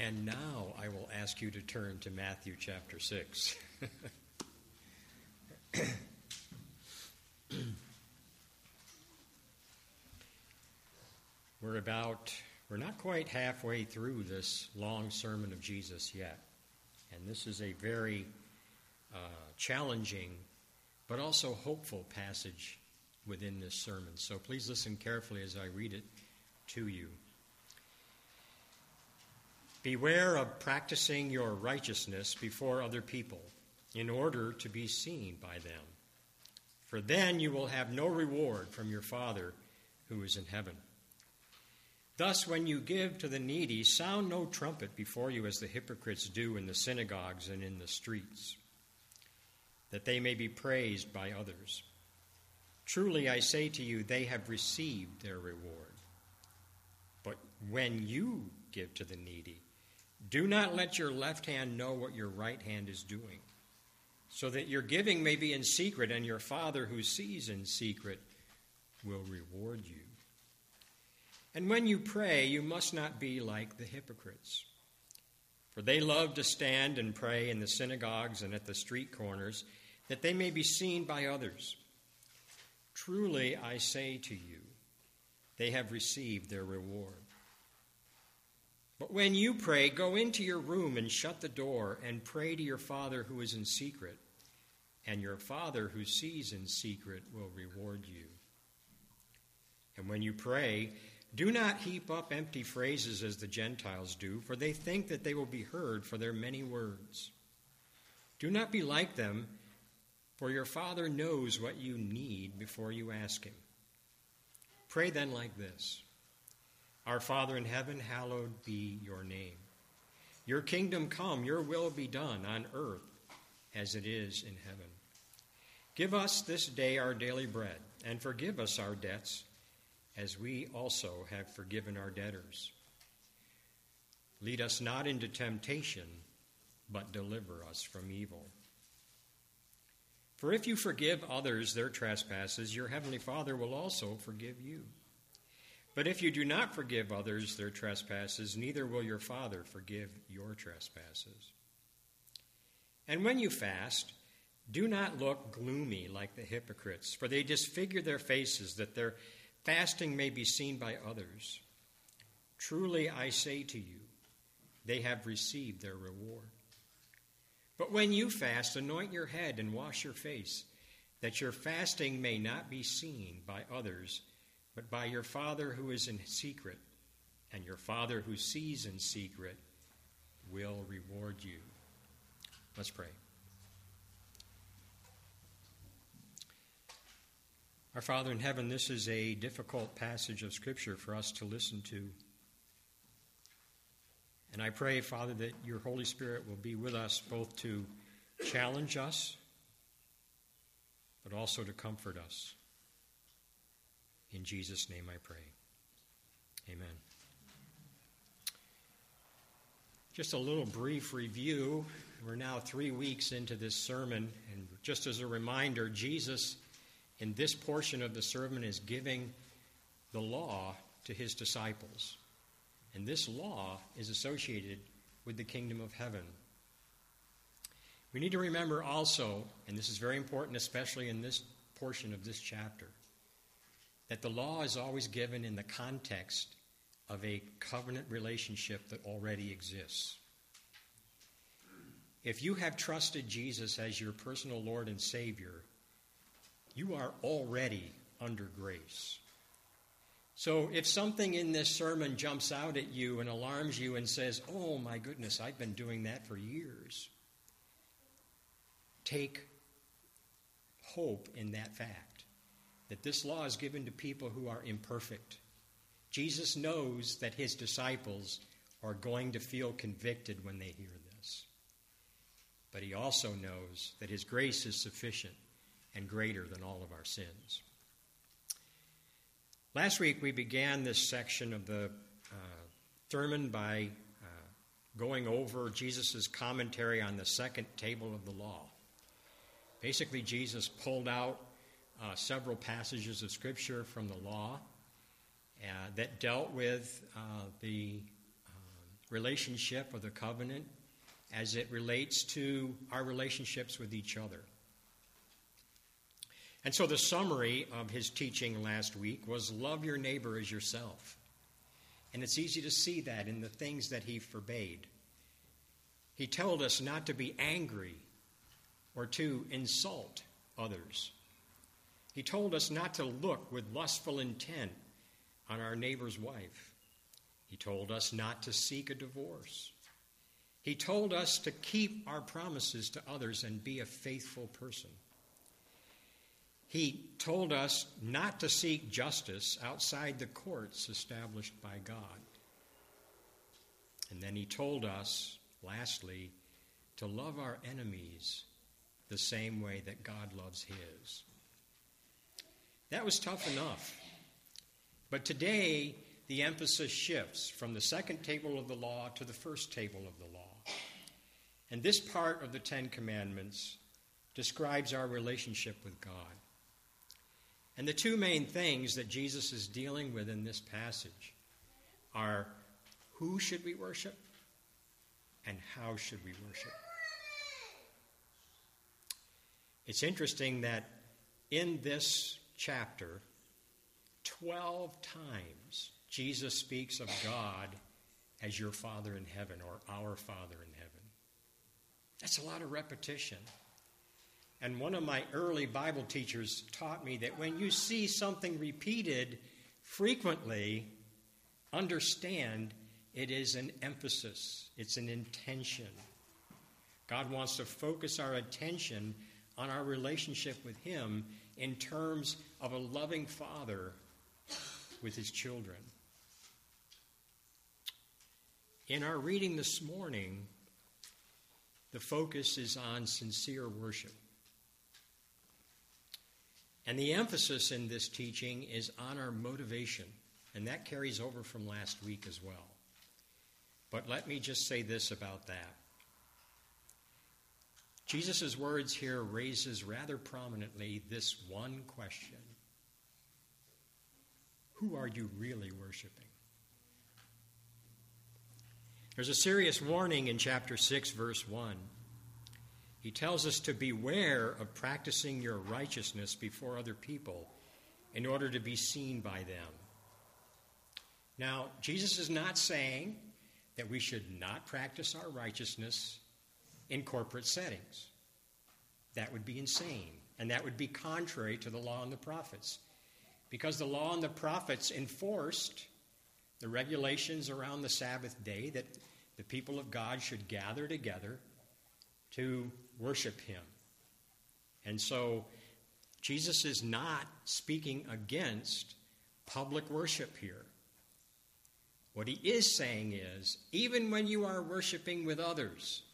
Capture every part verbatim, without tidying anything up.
And now I will ask you to turn to Matthew chapter six. We're about, we're not quite halfway through this long sermon of Jesus yet. And this is a very uh, challenging, but also hopeful passage within this sermon. So please listen carefully as I read it to you. Beware of practicing your righteousness before other people in order to be seen by them. For then you will have no reward from your Father who is in heaven. Thus, when you give to the needy, sound no trumpet before you as the hypocrites do in the synagogues and in the streets, that they may be praised by others. Truly, I say to you, they have received their reward. But when you give to the needy, do not let your left hand know what your right hand is doing, so that your giving may be in secret, and your Father who sees in secret will reward you. And when you pray, you must not be like the hypocrites, for they love to stand and pray in the synagogues and at the street corners, that they may be seen by others. Truly, I say to you, they have received their reward. But when you pray, go into your room and shut the door and pray to your Father who is in secret, and your Father who sees in secret will reward you. And when you pray, do not heap up empty phrases as the Gentiles do, for they think that they will be heard for their many words. Do not be like them, for your Father knows what you need before you ask him. Pray then like this: Our Father in heaven, hallowed be your name. Your kingdom come, your will be done on earth as it is in heaven. Give us this day our daily bread, and forgive us our debts, as we also have forgiven our debtors. Lead us not into temptation, but deliver us from evil. For if you forgive others their trespasses, your heavenly Father will also forgive you. But if you do not forgive others their trespasses, neither will your Father forgive your trespasses. And when you fast, do not look gloomy like the hypocrites, for they disfigure their faces, that their fasting may be seen by others. Truly, I say to you, they have received their reward. But when you fast, anoint your head and wash your face, that your fasting may not be seen by others, but by your Father who is in secret, and your Father who sees in secret will reward you. Let's pray. Our Father in heaven, this is a difficult passage of Scripture for us to listen to. And I pray, Father, that your Holy Spirit will be with us both to challenge us, but also to comfort us. In Jesus' name I pray. Amen. Just a little brief review. We're now three weeks into this sermon, and just as a reminder, Jesus, in this portion of the sermon, is giving the law to his disciples. And this law is associated with the kingdom of heaven. We need to remember also, and this is very important, especially in this portion of this chapter, that the law is always given in the context of a covenant relationship that already exists. If you have trusted Jesus as your personal Lord and Savior, you are already under grace. So if something in this sermon jumps out at you and alarms you and says, "Oh my goodness, I've been doing that for years," take hope in that fact, that this law is given to people who are imperfect. Jesus knows that his disciples are going to feel convicted when they hear this. But he also knows that his grace is sufficient and greater than all of our sins. Last week we began this section of the uh, sermon by uh, going over Jesus' commentary on the second table of the law. Basically, Jesus pulled out uh, several passages of Scripture from the law uh, that dealt with uh, the uh, relationship of the covenant as it relates to our relationships with each other. And so the summary of his teaching last week was love your neighbor as yourself. And it's easy to see that in the things that he forbade. He told us not to be angry or to insult others. He told us not to look with lustful intent on our neighbor's wife. He told us not to seek a divorce. He told us to keep our promises to others and be a faithful person. He told us not to seek justice outside the courts established by God. And then he told us, lastly, to love our enemies the same way that God loves his. That was tough enough. But today, the emphasis shifts from the second table of the law to the first table of the law. And this part of the Ten Commandments describes our relationship with God. And the two main things that Jesus is dealing with in this passage are who should we worship and how should we worship. It's interesting that in this chapter, twelve times Jesus speaks of God as your Father in heaven or our Father in heaven. That's a lot of repetition. And one of my early Bible teachers taught me that when you see something repeated frequently, understand it is an emphasis. It's an intention. God wants to focus our attention on our relationship with him in terms of a loving father with his children. In our reading this morning, the focus is on sincere worship. And the emphasis in this teaching is on our motivation, and that carries over from last week as well. But let me just say this about that. Jesus' words here raises rather prominently this one question. Who are you really worshiping? There's a serious warning in chapter six, verse one. He tells us to beware of practicing your righteousness before other people in order to be seen by them. Now, Jesus is not saying that we should not practice our righteousness in corporate settings. That would be insane, and that would be contrary to the law and the prophets, because the law and the prophets enforced the regulations around the Sabbath day that the people of God should gather together to worship him. And so Jesus is not speaking against public worship here. What he is saying is, even when you are worshiping with others,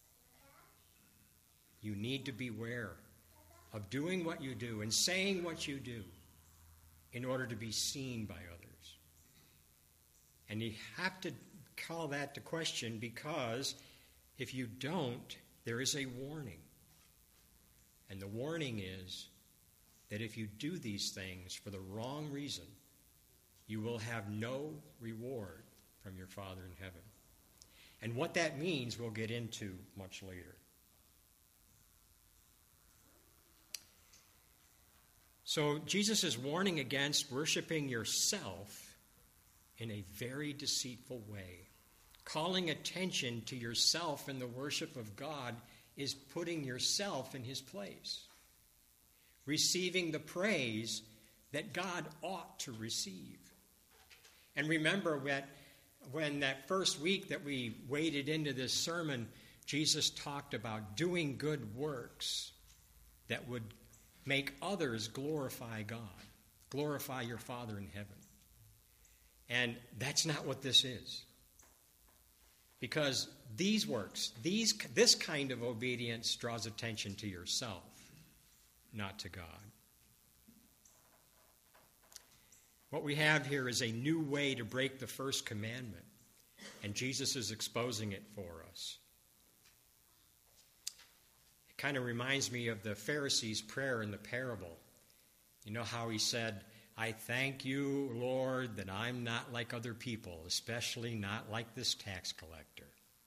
you need to beware of doing what you do and saying what you do in order to be seen by others. And you have to call that to question, because if you don't, there is a warning. And the warning is that if you do these things for the wrong reason, you will have no reward from your Father in heaven. And what that means we'll get into much later. So Jesus is warning against worshiping yourself in a very deceitful way. Calling attention to yourself in the worship of God is putting yourself in his place. Receiving the praise that God ought to receive. And remember that when that first week that we waded into this sermon, Jesus talked about doing good works that would make others glorify God, glorify your Father in heaven. And that's not what this is. Because these works, these, this kind of obedience draws attention to yourself, not to God. What we have here is a new way to break the first commandment, and Jesus is exposing it for us. It kind of reminds me of the Pharisee's prayer in the parable. You know how he said, I thank you, Lord, that I'm not like other people, especially not like this tax collector.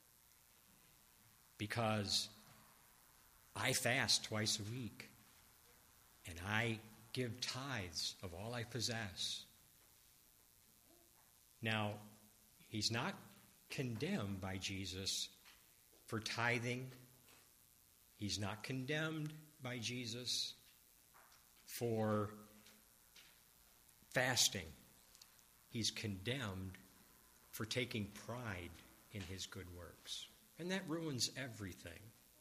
Because I fast twice a week, and I give tithes of all I possess. Now, he's not condemned by Jesus for tithing. He's not condemned by Jesus for fasting. He's condemned for taking pride in his good works. And that ruins everything.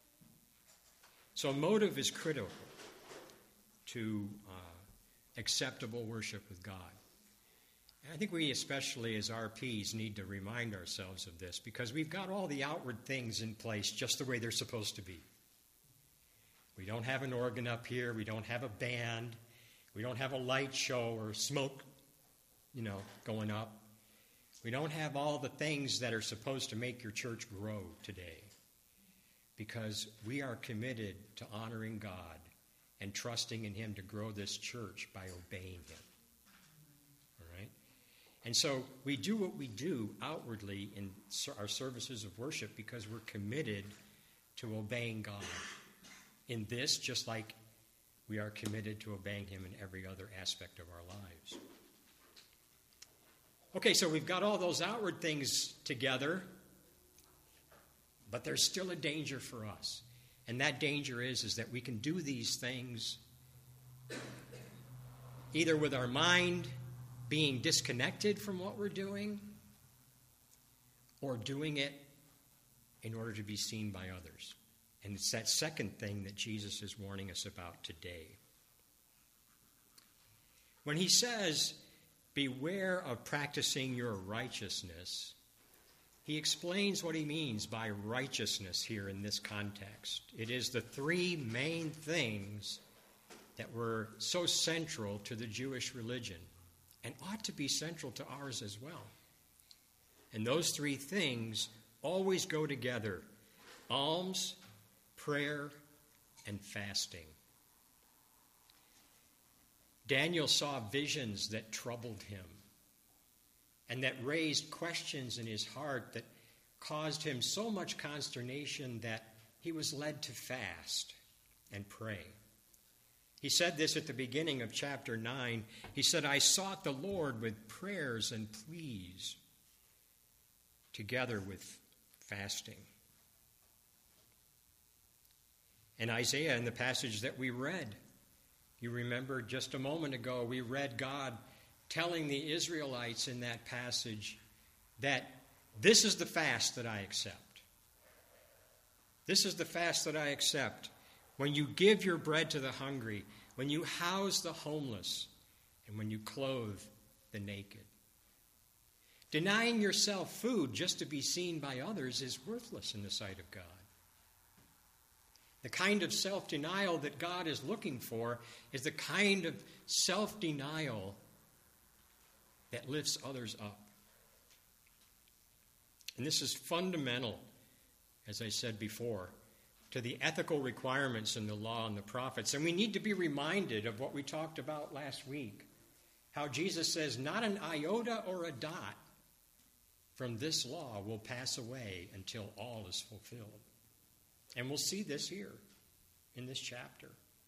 So motive is critical to uh, acceptable worship with God. And I think we, especially as R Ps, need to remind ourselves of this, because we've got all the outward things in place just the way they're supposed to be. We don't have an organ up here. We don't have a band. We don't have a light show or smoke, you know, going up. We don't have all the things that are supposed to make your church grow today, because we are committed to honoring God and trusting in him to grow this church by obeying him. All right? And so we do what we do outwardly in our services of worship because we're committed to obeying God in this, just like we are committed to obeying him in every other aspect of our lives. Okay, so we've got all those outward things together, but there's still a danger for us. And that danger is, is that we can do these things either with our mind being disconnected from what we're doing, or doing it in order to be seen by others. And it's that second thing that Jesus is warning us about today. When he says, beware of practicing your righteousness, he explains what he means by righteousness here in this context. It is the three main things that were so central to the Jewish religion and ought to be central to ours as well. And those three things always go together: alms, prayer, and fasting. Daniel saw visions that troubled him and that raised questions in his heart that caused him so much consternation that he was led to fast and pray. He said this at the beginning of chapter nine. He said, I sought the Lord with prayers and pleas, together with fasting. And Isaiah, in the passage that we read, you remember just a moment ago, we read God telling the Israelites in that passage that this is the fast that I accept. This is the fast that I accept. When you give your bread to the hungry, when you house the homeless, and when you clothe the naked. Denying yourself food just to be seen by others is worthless in the sight of God. The kind of self-denial that God is looking for is the kind of self-denial that lifts others up. And this is fundamental, as I said before, to the ethical requirements in the law and the prophets. And we need to be reminded of what we talked about last week, how Jesus says not an iota or a dot from this law will pass away until all is fulfilled. And we'll see this here in this chapter.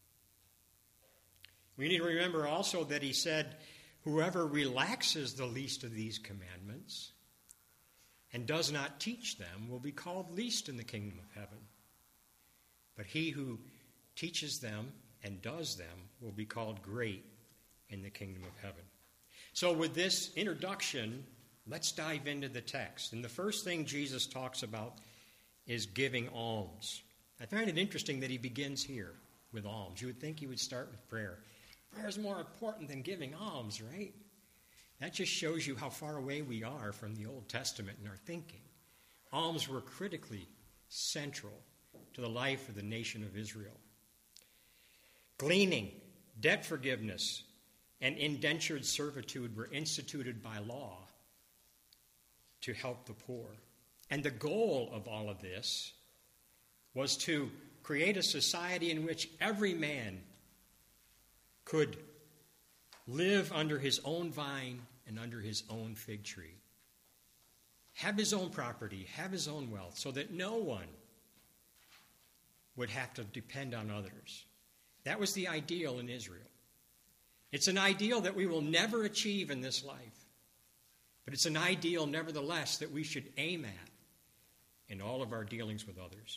We need to remember also that he said, whoever relaxes the least of these commandments and does not teach them will be called least in the kingdom of heaven. But he who teaches them and does them will be called great in the kingdom of heaven. So with this introduction, let's dive into the text. And the first thing Jesus talks about is giving alms. I find it interesting that he begins here with alms. You would think he would start with prayer. Prayer is more important than giving alms, right? That just shows you how far away we are from the Old Testament in our thinking. Alms were critically central to the life of the nation of Israel. Gleaning, debt forgiveness, and indentured servitude were instituted by law to help the poor. And the goal of all of this was to create a society in which every man could live under his own vine and under his own fig tree. Have his own property, have his own wealth, so that no one would have to depend on others. That was the ideal in Israel. It's an ideal that we will never achieve in this life, but it's an ideal, nevertheless, that we should aim at in all of our dealings with others.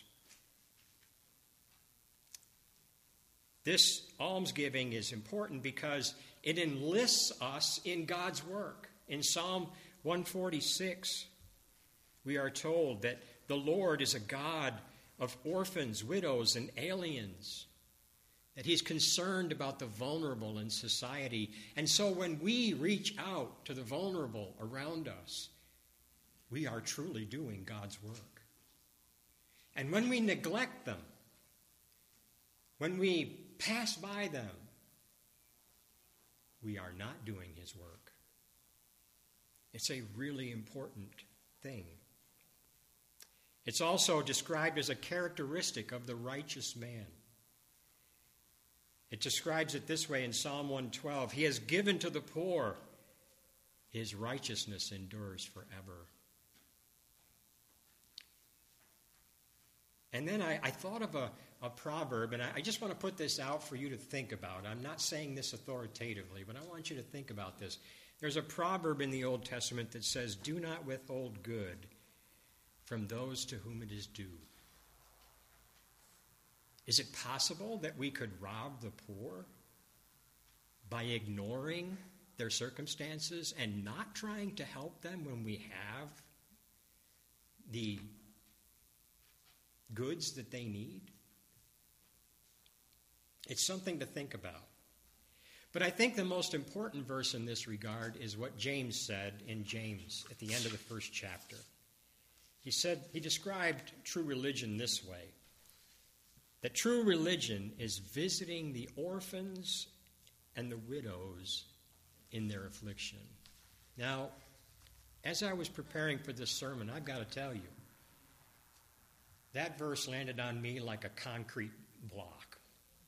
This almsgiving is important because it enlists us in God's work. In Psalm one forty-six, we are told that the Lord is a God of orphans, widows, and aliens, that he's concerned about the vulnerable in society. And so when we reach out to the vulnerable around us, we are truly doing God's work. And when we neglect them, when we pass by them, we are not doing his work. It's a really important thing. It's also described as a characteristic of the righteous man. It describes it this way in Psalm one twelve. He has given to the poor. His righteousness endures forever. And then I, I thought of a, a proverb, and I, I just want to put this out for you to think about. I'm not saying this authoritatively, but I want you to think about this. There's a proverb in the Old Testament that says, "Do not withhold good from those to whom it is due." Is it possible that we could rob the poor by ignoring their circumstances and not trying to help them when we have the goods that they need? It's something to think about. But I think the most important verse in this regard is what James said in James at the end of the first chapter. He said, he described true religion this way: that true religion is visiting the orphans and the widows in their affliction. Now, as I was preparing for this sermon, I've got to tell you, that verse landed on me like a concrete block.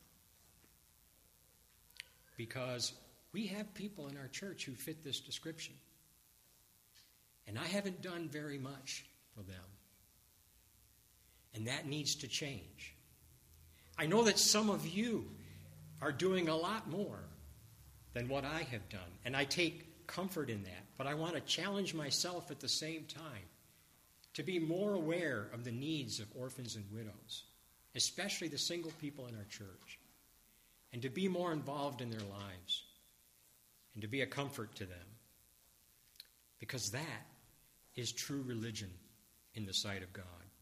Because we have people in our church who fit this description. And I haven't done very much for them. And that needs to change. I know that some of you are doing a lot more than what I have done, and I take comfort in that. But I want to challenge myself at the same time to be more aware of the needs of orphans and widows, especially the single people in our church, and to be more involved in their lives and to be a comfort to them, because that is true religion in the sight of God.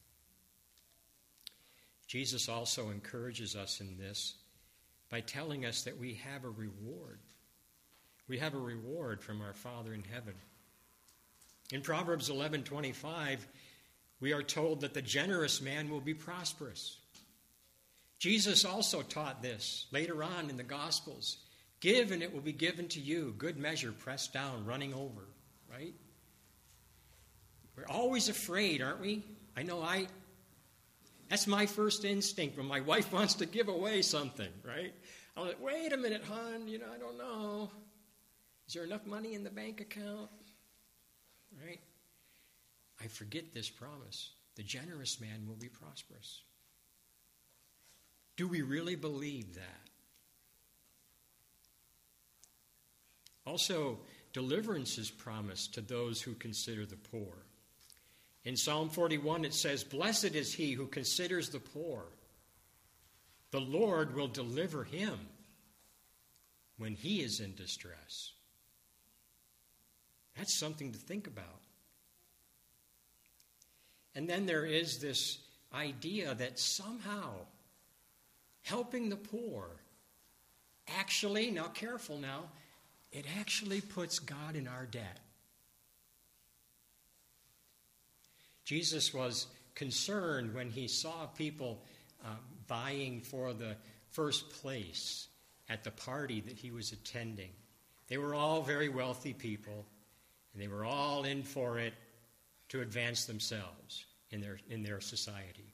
Jesus also encourages us in this by telling us that we have a reward. We have a reward from our Father in heaven. In Proverbs eleven twenty-five, we are told that the generous man will be prosperous. Jesus also taught this later on in the Gospels. Give and it will be given to you. Good measure, pressed down, running over. Right? We're always afraid, aren't we? I know I... That's my first instinct when my wife wants to give away something, right? I'm like, wait a minute, hon, you know, I don't know. Is there enough money in the bank account? Right? I forget this promise. The generous man will be prosperous. Do we really believe that? Also, deliverance is promised to those who consider the poor. In Psalm forty-one, it says, "Blessed is he who considers the poor. The Lord will deliver him when he is in distress." That's something to think about. And then there is this idea that somehow helping the poor actually, now careful now, it actually puts God in our debt. Jesus was concerned when he saw people uh, vying for the first place at the party that he was attending. They were all very wealthy people, and they were all in for it to advance themselves in their, in their society.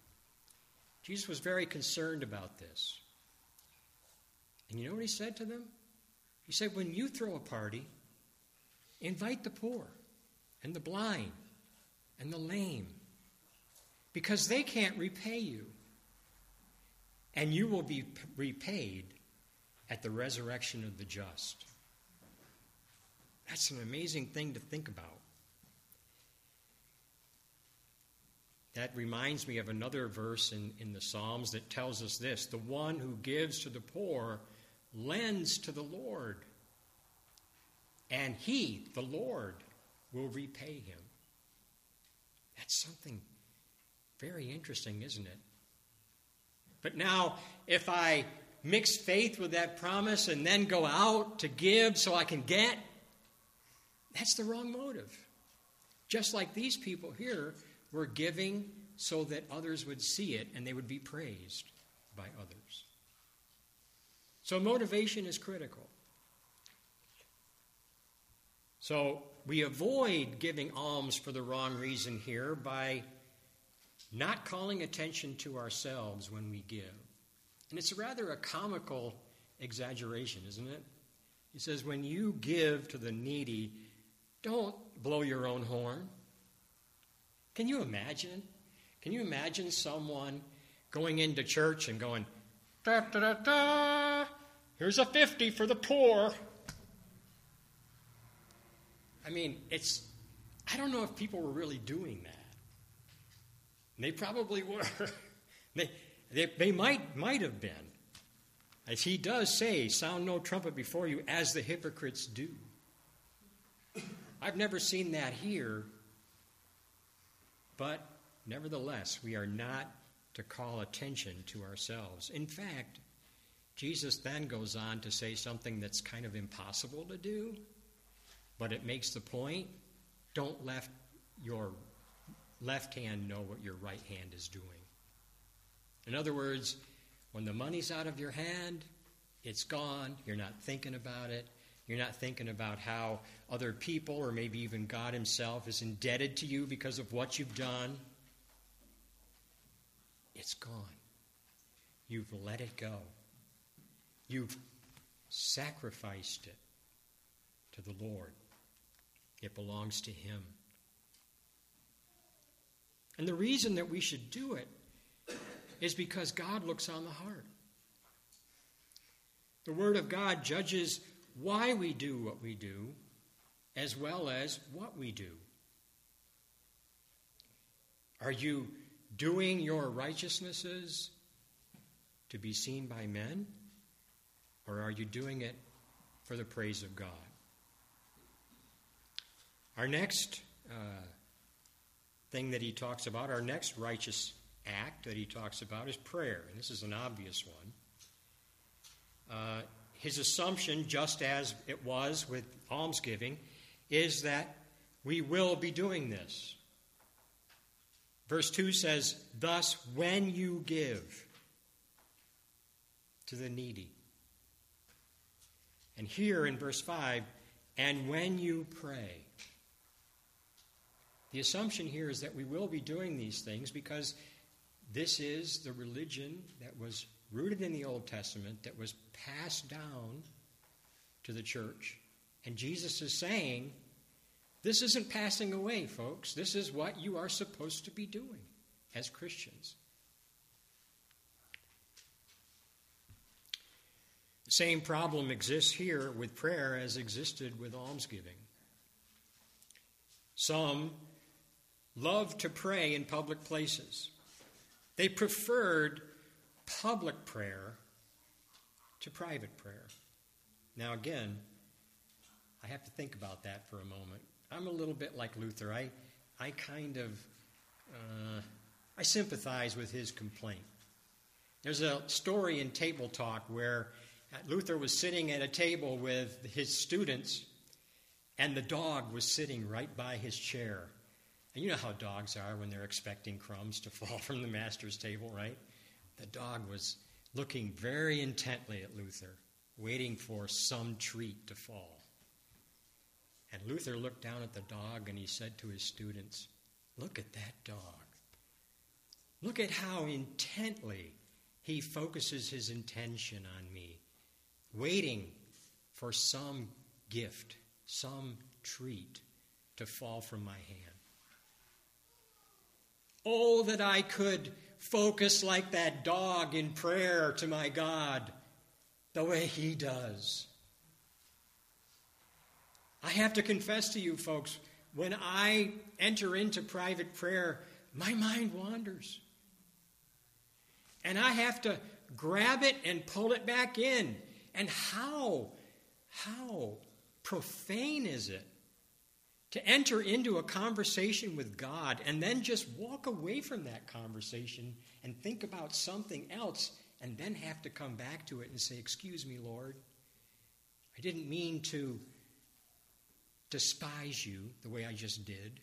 Jesus was very concerned about this. And you know what he said to them? He said, when you throw a party, invite the poor and the blind and the lame, because they can't repay you. And you will be repaid at the resurrection of the just. That's an amazing thing to think about. That reminds me of another verse in, in the Psalms that tells us this: the one who gives to the poor lends to the Lord, and he, the Lord, will repay him. That's something very interesting, isn't it? But now, if I mix faith with that promise and then go out to give so I can get, that's the wrong motive. Just like these people here were giving so that others would see it and they would be praised by others. So motivation is critical. So we avoid giving alms for the wrong reason here by not calling attention to ourselves when we give. And it's rather a comical exaggeration, isn't it? He says, when you give to the needy, don't blow your own horn. Can you imagine? Can you imagine someone going into church and going, da da da da, here's a fifty for the poor? I mean, it's, I don't know if people were really doing that. They probably were. they, they, they might, might have been. As he does say, sound no trumpet before you, as the hypocrites do. I've never seen that here, but nevertheless, we are not to call attention to ourselves. In fact, Jesus then goes on to say something that's kind of impossible to do, but it makes the point: don't let your left hand know what your right hand is doing. In other words, when the money's out of your hand, it's gone. You're not thinking about it. You're not thinking about how other people, or maybe even God himself, is indebted to you because of what you've done. It's gone. You've let it go. You've sacrificed it to the Lord. It belongs to him. And the reason that we should do it is because God looks on the heart. The Word of God judges why we do what we do, as well as what we do. Are you doing your righteousnesses to be seen by men, or are you doing it for the praise of God? Our next uh, thing that he talks about, our next righteous act that he talks about, is prayer. And this is an obvious one. Uh, his assumption, just as it was with almsgiving, is that we will be doing this. Verse two says, thus when you give to the needy. And here in verse five, and when you pray. The assumption here is that we will be doing these things because this is the religion that was rooted in the Old Testament, that was passed down to the church. And Jesus is saying, this isn't passing away, folks. This is what you are supposed to be doing as Christians. The same problem exists here with prayer as existed with almsgiving. Some loved to pray in public places. They preferred public prayer to private prayer. Now again, I have to think about that for a moment. I'm a little bit like Luther. I, I kind of, uh, I sympathize with his complaint. There's a story in Table Talk where Luther was sitting at a table with his students, and the dog was sitting right by his chair. And you know how dogs are when they're expecting crumbs to fall from the master's table, right? The dog was looking very intently at Luther, waiting for some treat to fall. And Luther looked down at the dog and he said to his students, look at that dog. Look at how intently he focuses his intention on me, waiting for some gift, some treat to fall from my hand. Oh, that I could focus like that dog in prayer to my God the way he does. I have to confess to you, folks, when I enter into private prayer, my mind wanders. And I have to grab it and pull it back in. And how, how profane is it to enter into a conversation with God and then just walk away from that conversation and think about something else and then have to come back to it and say, "Excuse me, Lord, I didn't mean to despise you the way I just did."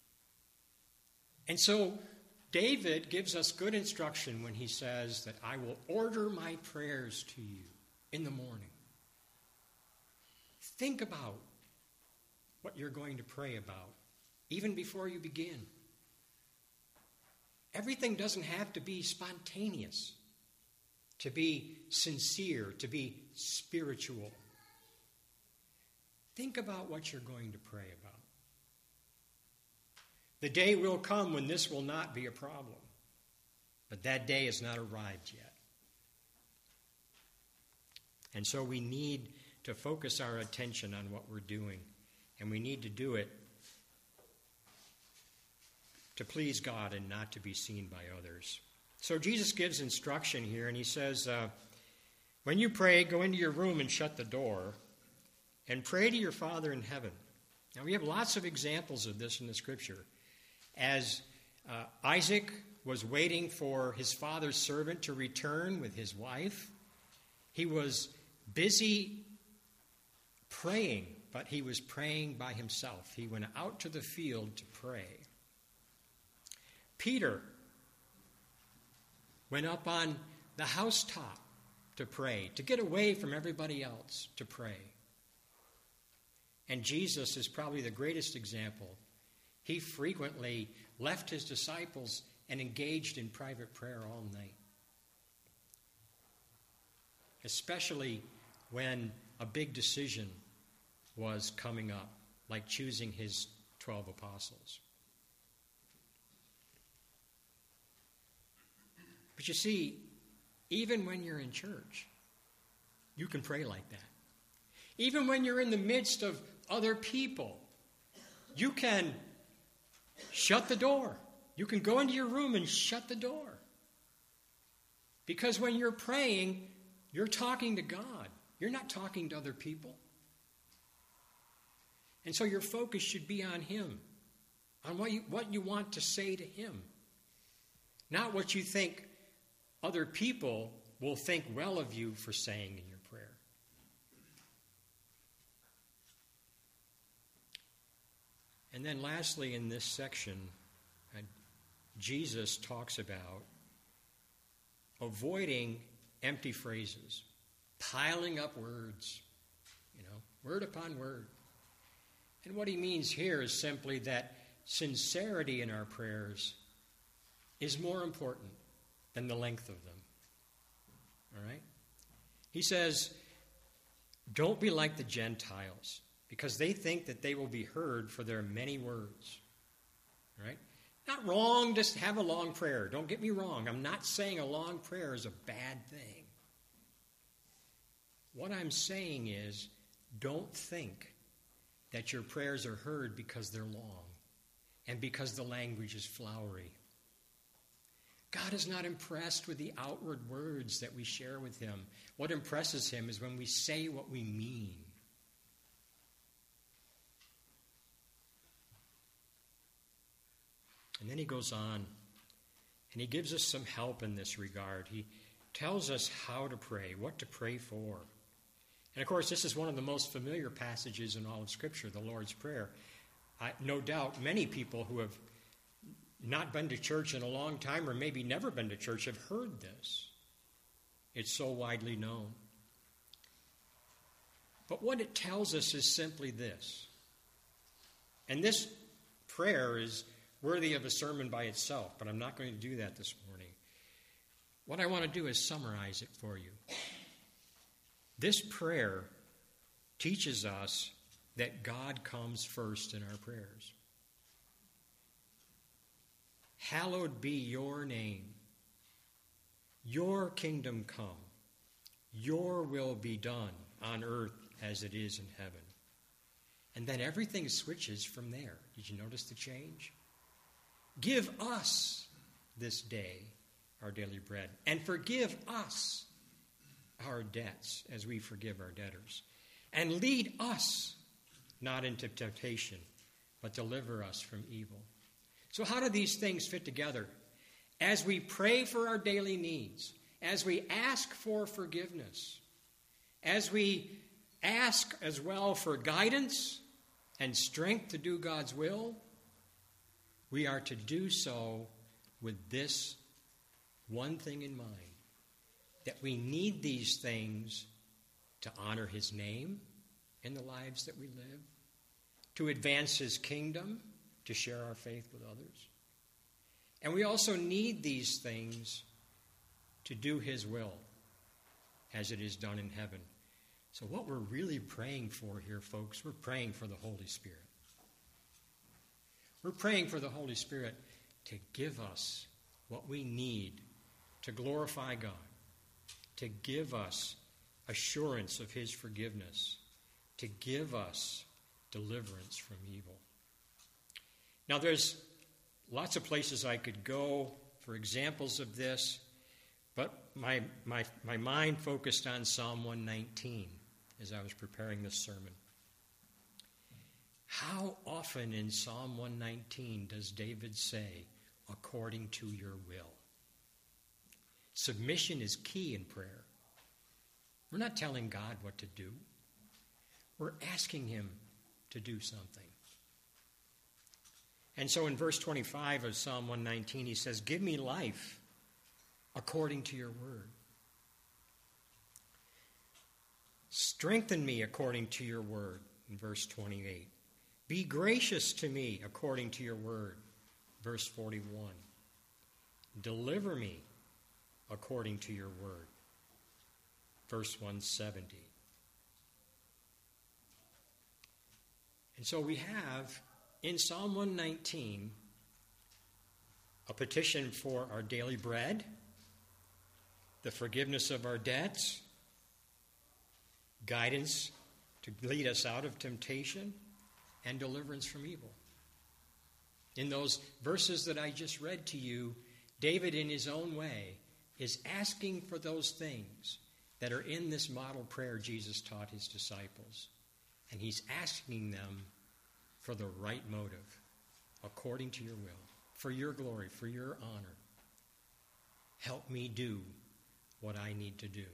And so David gives us good instruction when he says that I will order my prayers to you in the morning. Think about what you're going to pray about, even before you begin. Everything doesn't have to be spontaneous, to be sincere, to be spiritual. Think about what you're going to pray about. The day will come when this will not be a problem, but that day has not arrived yet. And so we need to focus our attention on what we're doing, and we need to do it to please God and not to be seen by others. So Jesus gives instruction here, and he says, uh, when you pray, go into your room and shut the door, and pray to your Father in heaven. Now, we have lots of examples of this in the Scripture. As uh, Isaac was waiting for his father's servant to return with his wife, he was busy praying, but he was praying by himself. He went out to the field to pray. Peter went up on the housetop to pray, to get away from everybody else to pray. And Jesus is probably the greatest example. He frequently left his disciples and engaged in private prayer all night, especially when a big decision was coming up, like choosing his twelve apostles. But you see, even when you're in church, you can pray like that. Even when you're in the midst of other people, you can shut the door. You can go into your room and shut the door. Because when you're praying, you're talking to God. You're not talking to other people. And so your focus should be on Him, on what you, what you want to say to Him, not what you think other people will think well of you for saying in your prayer. And then lastly, in this section, uh, Jesus talks about avoiding empty phrases, piling up words, you know, word upon word. And what he means here is simply that sincerity in our prayers is more important than the length of them. All right? He says, don't be like the Gentiles, because they think that they will be heard for their many words. All right? Not wrong to have a long prayer. Don't get me wrong. I'm not saying a long prayer is a bad thing. What I'm saying is, don't think that your prayers are heard because they're long and because the language is flowery. God is not impressed with the outward words that we share with Him. What impresses Him is when we say what we mean. And then he goes on, and he gives us some help in this regard. He tells us how to pray, what to pray for. And of course, this is one of the most familiar passages in all of Scripture, the Lord's Prayer. I, no doubt many people who have not been to church in a long time, or maybe never been to church, have heard this. It's so widely known. But what it tells us is simply this. And this prayer is worthy of a sermon by itself, but I'm not going to do that this morning. What I want to do is summarize it for you. This prayer teaches us that God comes first in our prayers. Hallowed be your name. Your kingdom come. Your will be done on earth as it is in heaven. And then everything switches from there. Did you notice the change? Give us this day our daily bread, and forgive us our debts as we forgive our debtors. And lead us not into temptation, but deliver us from evil. So how do these things fit together? As we pray for our daily needs, as we ask for forgiveness, as we ask as well for guidance and strength to do God's will, we are to do so with this one thing in mind, that we need these things to honor his name in the lives that we live, to advance his kingdom, to share our faith with others. And we also need these things to do his will as it is done in heaven. So what we're really praying for here, folks, we're praying for the Holy Spirit. We're praying for the Holy Spirit to give us what we need to glorify God, to give us assurance of his forgiveness, to give us deliverance from evil. Now, there's lots of places I could go for examples of this, but my, my, my mind focused on Psalm one nineteen as I was preparing this sermon. How often in Psalm one nineteen does David say, according to your will? Submission is key in prayer. We're not telling God what to do. We're asking him to do something. And so in verse twenty-five of Psalm one nineteen, he says, give me life according to your word. Strengthen me according to your word, in verse twenty-eight. Be gracious to me according to your word, verse forty-one. Deliver me according to your word, verse one seventy. And so we have in Psalm one nineteen a petition for our daily bread, the forgiveness of our debts, guidance to lead us out of temptation, and deliverance from evil. In those verses that I just read to you, David, in his own way, is asking for those things that are in this model prayer Jesus taught his disciples. And he's asking them for the right motive, according to your will, for your glory, for your honor. Help me do what I need to do.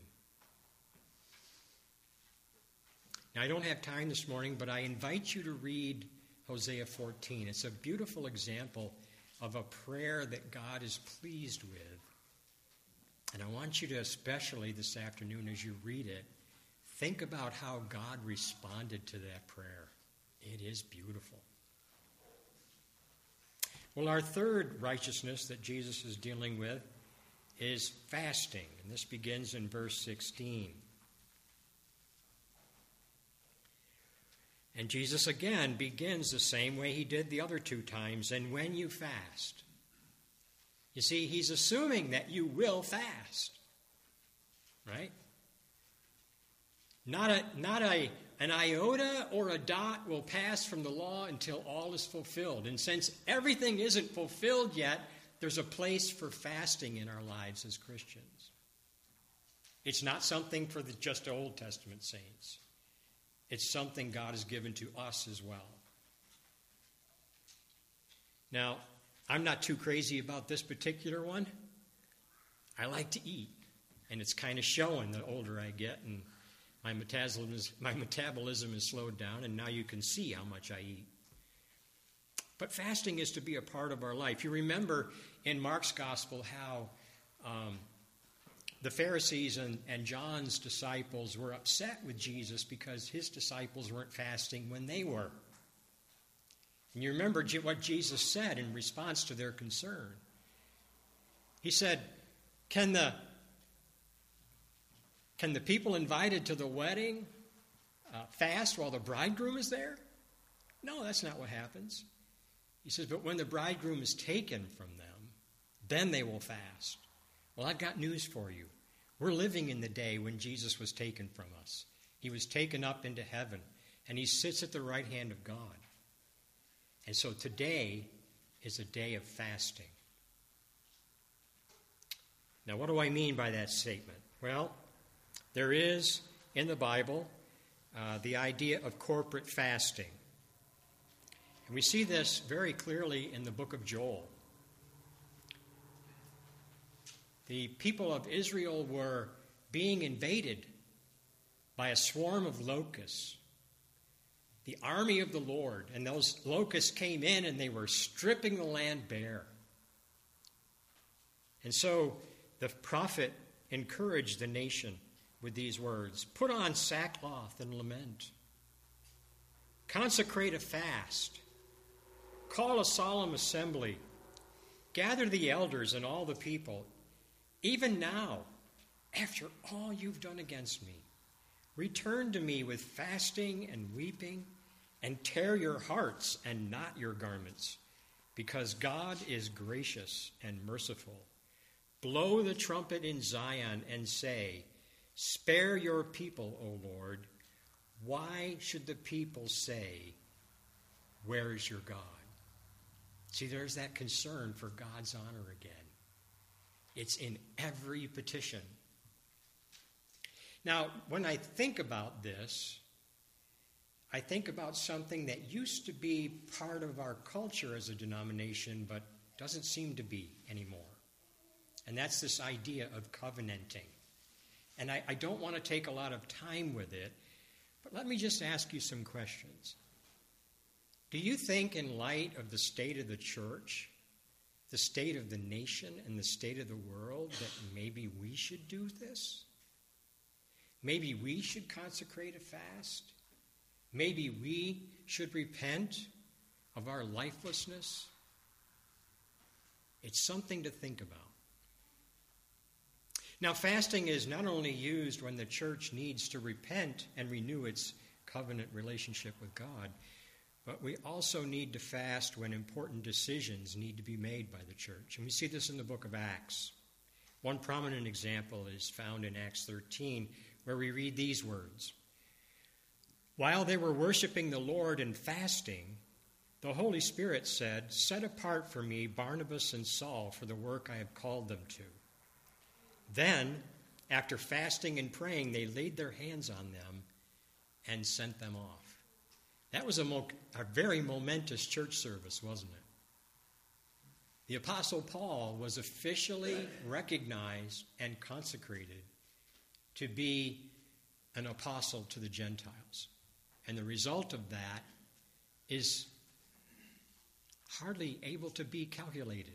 Now, I don't have time this morning, but I invite you to read Hosea fourteen. It's a beautiful example of a prayer that God is pleased with. And I want you to, especially this afternoon as you read it, think about how God responded to that prayer. It is beautiful. Well, our third righteousness that Jesus is dealing with is fasting. And this begins in verse sixteen. And Jesus again begins the same way he did the other two times. And when you fast. You see, he's assuming that you will fast. Right? Not a, not a, an iota or a dot will pass from the law until all is fulfilled. And since everything isn't fulfilled yet, there's a place for fasting in our lives as Christians. It's not something for the just Old Testament saints. It's something God has given to us as well. Now, I'm not too crazy about this particular one. I like to eat, and it's kind of showing the older I get, and my metabolism is, my metabolism is slowed down, and now you can see how much I eat. But fasting is to be a part of our life. You remember in Mark's gospel how um, the Pharisees and, and John's disciples were upset with Jesus because his disciples weren't fasting when they were. And you remember what Jesus said in response to their concern. He said, can the, can the people invited to the wedding uh, fast while the bridegroom is there? No, that's not what happens. He says, but when the bridegroom is taken from them, then they will fast. Well, I've got news for you. We're living in the day when Jesus was taken from us. He was taken up into heaven, and he sits at the right hand of God. And so today is a day of fasting. Now, what do I mean by that statement? Well, there is in the Bible uh, the idea of corporate fasting. And we see this very clearly in the book of Joel. The people of Israel were being invaded by a swarm of locusts, the army of the Lord. And those locusts came in and they were stripping the land bare. And so the prophet encouraged the nation with these words: put on sackcloth and lament. Consecrate a fast. Call a solemn assembly. Gather the elders and all the people. Even now, after all you've done against me, return to me with fasting and weeping, and tear your hearts and not your garments, because God is gracious and merciful. Blow the trumpet in Zion and say, spare your people, O Lord. Why should the people say, where is your God? See, there's that concern for God's honor again. It's in every petition. Now, when I think about this, I think about something that used to be part of our culture as a denomination, but doesn't seem to be anymore. And that's this idea of covenanting. And I, I don't want to take a lot of time with it, but let me just ask you some questions. Do you think, in light of the state of the church, the state of the nation, and the state of the world, that maybe we should do this? Maybe we should consecrate a fast? Maybe we should repent of our lifelessness? It's something to think about. Now, fasting is not only used when the church needs to repent and renew its covenant relationship with God, but we also need to fast when important decisions need to be made by the church. And we see this in the book of Acts. One prominent example is found in Acts thirteen, where we read these words. While they were worshiping the Lord and fasting, the Holy Spirit said, set apart for me Barnabas and Saul for the work I have called them to. Then, after fasting and praying, they laid their hands on them and sent them off. That was a, mo- a very momentous church service, wasn't it? The Apostle Paul was officially recognized and consecrated to be an apostle to the Gentiles. And the result of that is hardly able to be calculated.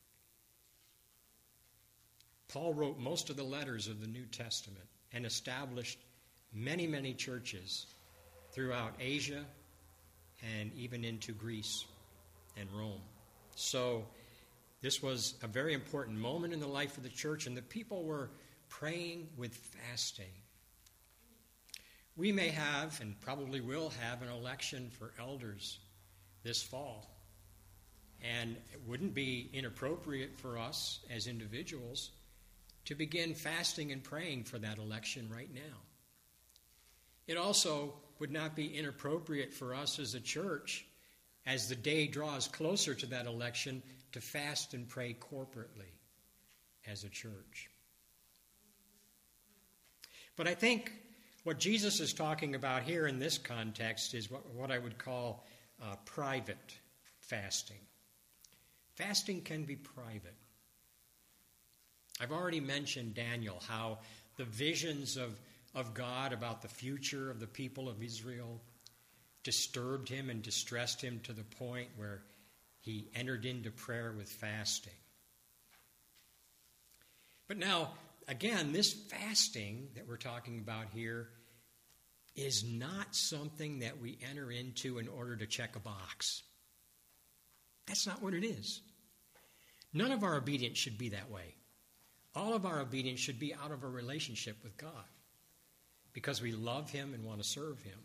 Paul wrote most of the letters of the New Testament and established many, many churches throughout Asia and even into Greece and Rome. So this was a very important moment in the life of the church, and the people were praying with fasting. We may have, and probably will have, an election for elders this fall. And it wouldn't be inappropriate for us as individuals to begin fasting and praying for that election right now. It also would not be inappropriate for us as a church, as the day draws closer to that election, to fast and pray corporately as a church. But I think what Jesus is talking about here in this context is what, what I would call uh, private fasting. Fasting can be private. I've already mentioned Daniel, how the visions of, of God about the future of the people of Israel disturbed him and distressed him to the point where he entered into prayer with fasting. But now, again, this fasting that we're talking about here is not something that we enter into in order to check a box. That's not what it is. None of our obedience should be that way. All of our obedience should be out of a relationship with God. because we love him and want to serve him.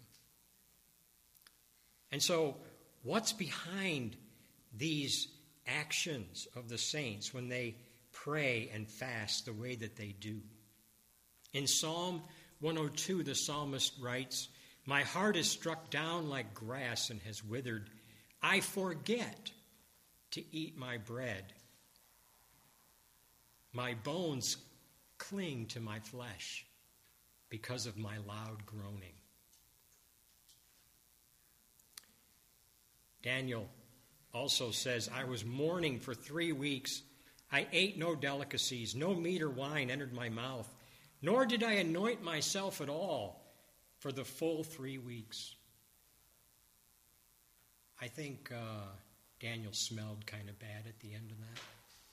And so, what's behind these actions of the saints when they pray and fast the way that they do? In Psalm one oh two, the psalmist writes, "My heart is struck down like grass and has withered. I forget to eat my bread. My bones cling to my flesh because of my loud groaning." Daniel also says, "I was mourning for three weeks. I ate no delicacies, no meat or wine entered my mouth, nor did I anoint myself at all for the full three weeks." I think uh, Daniel smelled kind of bad at the end of that.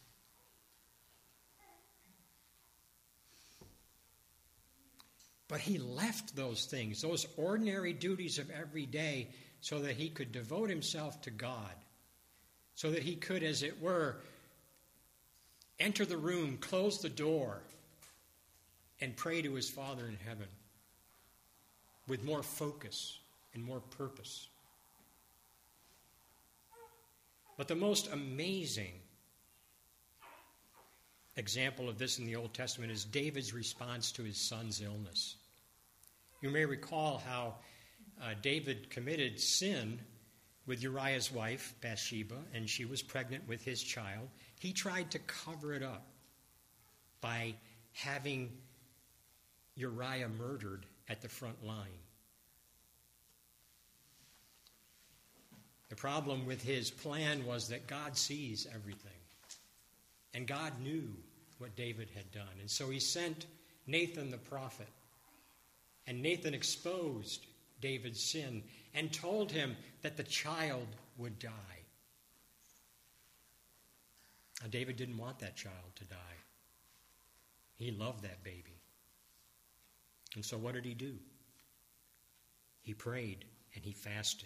But he left those things, those ordinary duties of every day, so that he could devote himself to God, so that he could, as it were, enter the room, close the door, and pray to his Father in heaven with more focus and more purpose. But the most amazing example of this in the Old Testament is David's response to his son's illness. You may recall how uh, David committed sin with Uriah's wife, Bathsheba, and she was pregnant with his child. He tried to cover it up by having Uriah murdered at the front line. The problem with his plan was that God sees everything. And God knew what David had done. And so he sent Nathan the prophet. And Nathan exposed David's sin and told him that the child would die. Now, David didn't want that child to die. He loved that baby. And so what did he do? He prayed and he fasted.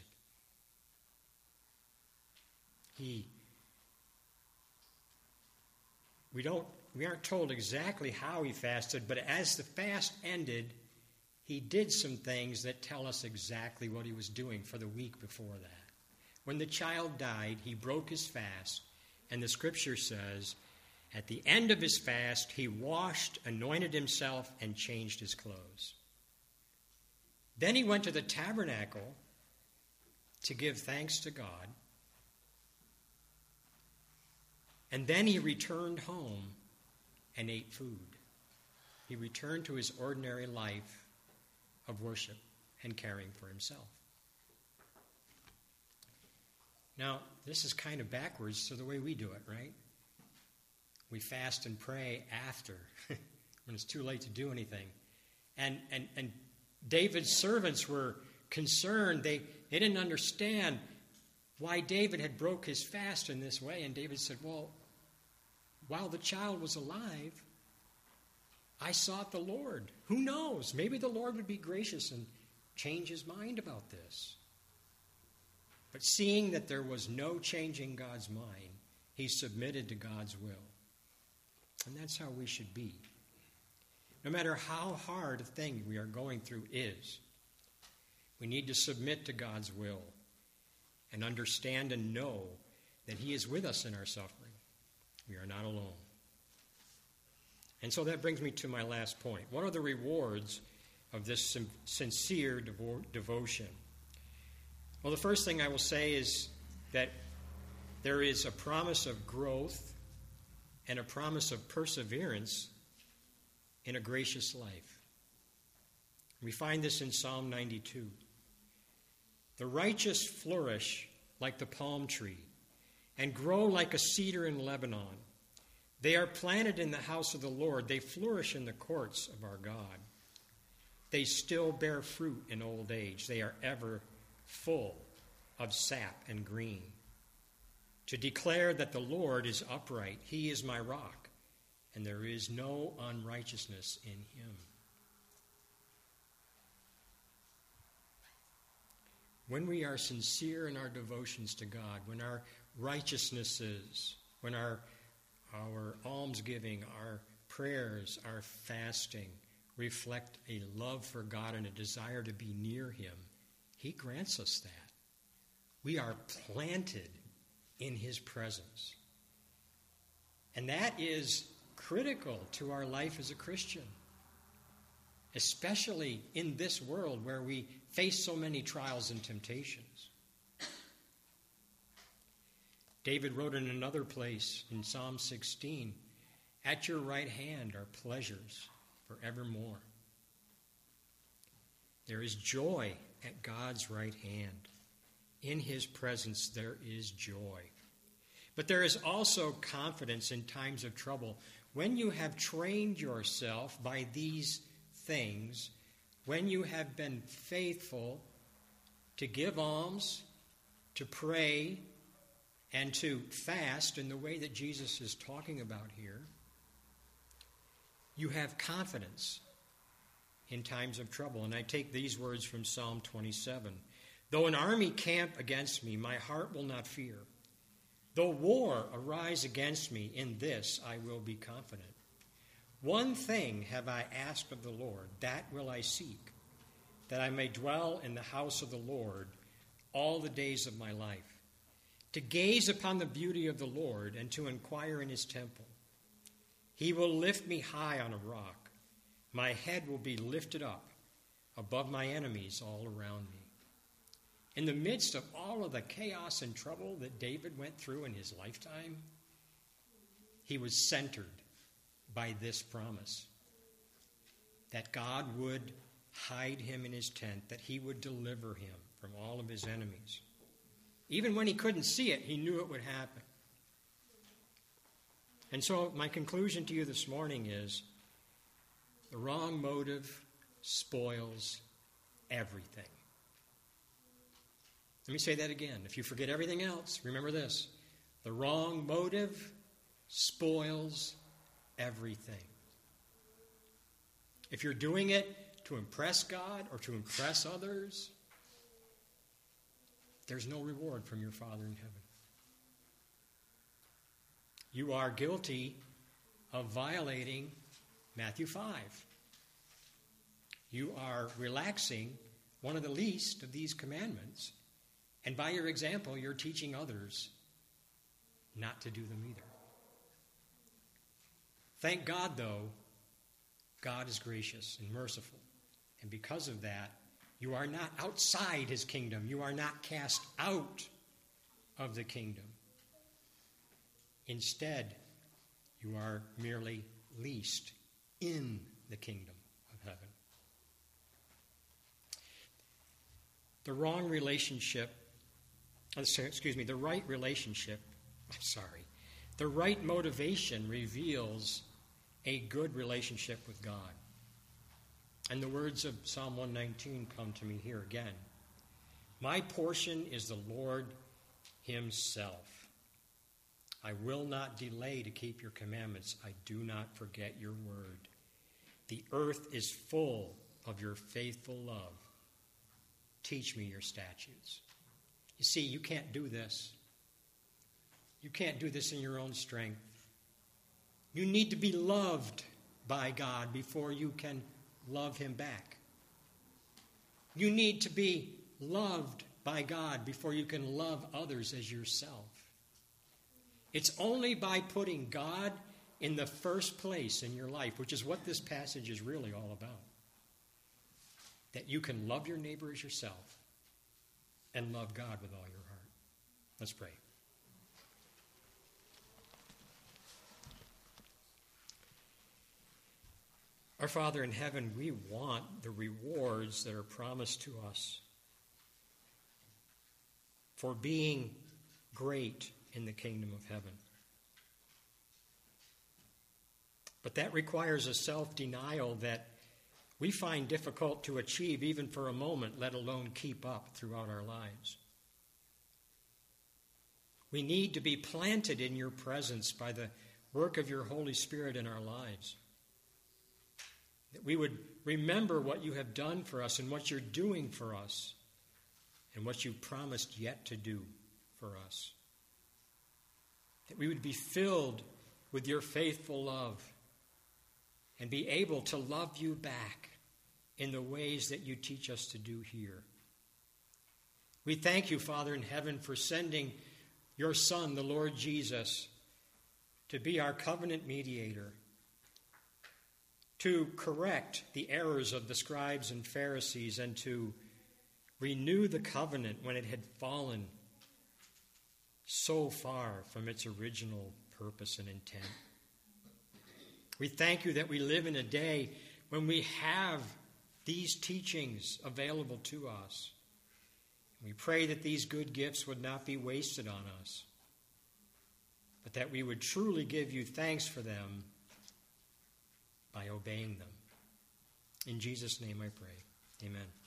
He We don't we aren't told exactly how he fasted, but as the fast ended, he did some things that tell us exactly what he was doing for the week before that. When the child died, he broke his fast, and the scripture says, at the end of his fast, he washed, anointed himself, and changed his clothes. Then he went to the tabernacle to give thanks to God. And then he returned home and ate food. He returned to his ordinary life of worship and caring for himself. Now, this is kind of backwards to the way we do it, right? We fast and pray after, when it's too late to do anything. And and and David's servants were concerned. They, they didn't understand why David had broke his fast in this way. And David said, well, while the child was alive, I sought the Lord. Who knows? Maybe the Lord would be gracious and change his mind about this. But seeing that there was no changing God's mind, he submitted to God's will. And that's how we should be. No matter how hard a thing we are going through is, we need to submit to God's will and understand and know that he is with us in our suffering. We are not alone. And so that brings me to my last point. What are the rewards of this sincere devo- devotion? Well, the first thing I will say is that there is a promise of growth and a promise of perseverance in a gracious life. We find this in Psalm ninety-two. The righteous flourish like the palm tree and grow like a cedar in Lebanon. They are planted in the house of the Lord. They flourish in the courts of our God. They still bear fruit in old age. They are ever full of sap and green. To declare that the Lord is upright, he is my rock, and there is no unrighteousness in him. When we are sincere in our devotions to God, when our righteousnesses, when our, our almsgiving, our prayers, our fasting, reflect a love for God and a desire to be near him, he grants us that. We are planted in his presence. And that is critical to our life as a Christian, especially in this world where we face so many trials and temptations. David wrote in another place in Psalm sixteen, "At your right hand are pleasures forevermore." There is joy at God's right hand. In his presence there is joy. But there is also confidence in times of trouble. When you have trained yourself by these things, when you have been faithful to give alms, to pray, and to fast in the way that Jesus is talking about here, you have confidence in times of trouble. And I take these words from Psalm twenty-seven. "Though an army camp against me, my heart will not fear. Though war arise against me, in this I will be confident. One thing have I asked of the Lord, that will I seek, that I may dwell in the house of the Lord all the days of my life, to gaze upon the beauty of the Lord and to inquire in his temple. He will lift me high on a rock. My head will be lifted up above my enemies all around me." In the midst of all of the chaos and trouble that David went through in his lifetime, he was centered by this promise, that God would hide him in his tent, that he would deliver him from all of his enemies. Even when he couldn't see it, he knew it would happen. And so my conclusion to you this morning is, the wrong motive spoils everything. Let me say that again. If you forget everything else, remember this. The wrong motive spoils everything. If you're doing it to impress God or to impress others, there's no reward from your Father in heaven. You are guilty of violating Matthew five. You are relaxing one of the least of these commandments. And by your example, you're teaching others not to do them either. Thank God, though, God is gracious and merciful. And because of that, you are not outside his kingdom. You are not cast out of the kingdom. Instead, you are merely leased in the kingdom of heaven. The wrong relationship Excuse me, the right relationship, I'm sorry, the right motivation reveals a good relationship with God. And the words of Psalm one nineteen come to me here again. "My portion is the Lord himself. I will not delay to keep your commandments. I do not forget your word. The earth is full of your faithful love. Teach me your statutes." You see, you can't do this. You can't do this in your own strength. You need to be loved by God before you can love him back. You need to be loved by God before you can love others as yourself. It's only by putting God in the first place in your life, which is what this passage is really all about, that you can love your neighbor as yourself and love God with all your heart. Let's pray. Our Father in heaven, we want the rewards that are promised to us for being great in the kingdom of heaven. But that requires a self-denial that we find difficult to achieve even for a moment, let alone keep up throughout our lives. We need to be planted in your presence by the work of your Holy Spirit in our lives. That we would remember what you have done for us and what you're doing for us and what you promised yet to do for us. That we would be filled with your faithful love and be able to love you back in the ways that you teach us to do here. We thank you, Father in heaven, for sending your Son, the Lord Jesus, to be our covenant mediator, to correct the errors of the scribes and Pharisees, and to renew the covenant when it had fallen so far from its original purpose and intent. We thank you that we live in a day when we have these teachings available to us. We pray that these good gifts would not be wasted on us, but that we would truly give you thanks for them by obeying them. In Jesus' name I pray. Amen.